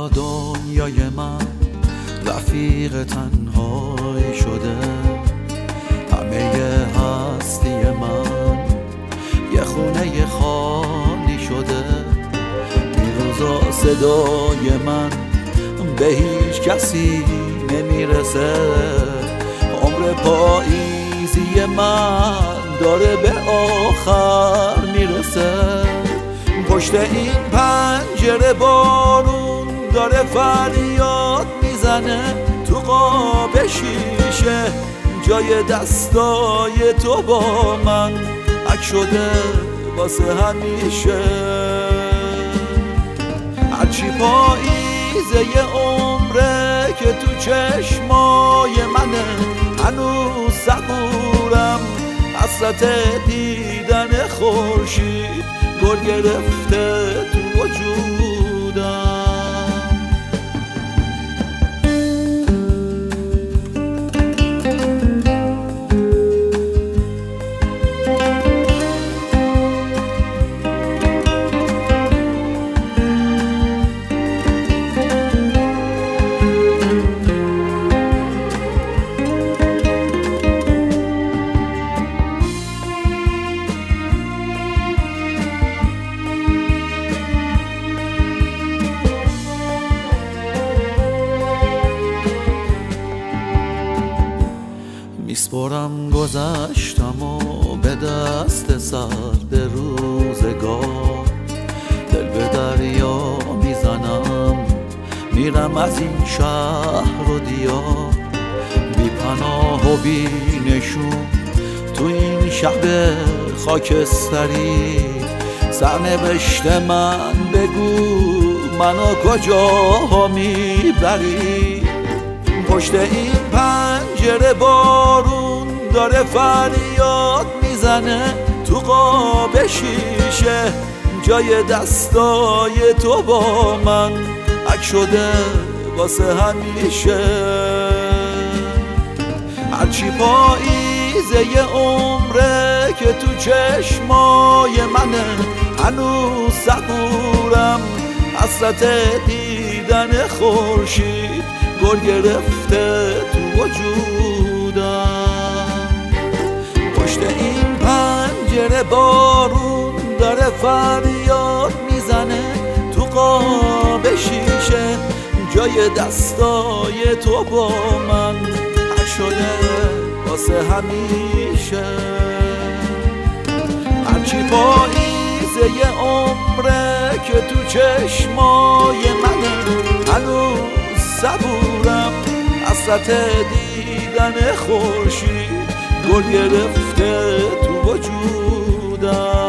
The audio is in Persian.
دنیای من رفیق تنهایی شده، همه هستی من یه خونه خالی شده. این روزا صدای من به هیچ کسی نمیرسه، عمر پاییزی من داره به آخر میرسه. پشت این پنجره بارون داره فریاد میزنه، تو قاب شیشه جای دستای تو با من حک شده واسه همیشه. هرچی پاییزه یه عمره که تو چشمای منه، هنوز صبورم حسرت دیدن خورشید گل گرفته تو وجودم. میسپرم گذشتم و به دست سرد روزگار، دل به دریا میزنم میرم از این شهر و دیار. بی پناه و بی نشون تو این شب خاکستری، سرنوشت من بگو منو کجا میبری. پشت این پنجره بارون داره فریاد میزنه، تو قاب شیشه جای دستای تو با من حک شده واسه همیشه. هرچی پاییزه یه عمره که تو چشمای منه، هنوز صبورم حسرت دیدن خورشید گل گرفته تو وجودم. پشت این پنجره بارون داره فریاد میزنه، تو قاب شیشه جای دستای تو با من حک شده واسه همیشه. هرچی پاییزه یه عمره که تو چشمای منه، هنوز صبورم حسرت دیدن خورشید گل گرفته تو وجودم.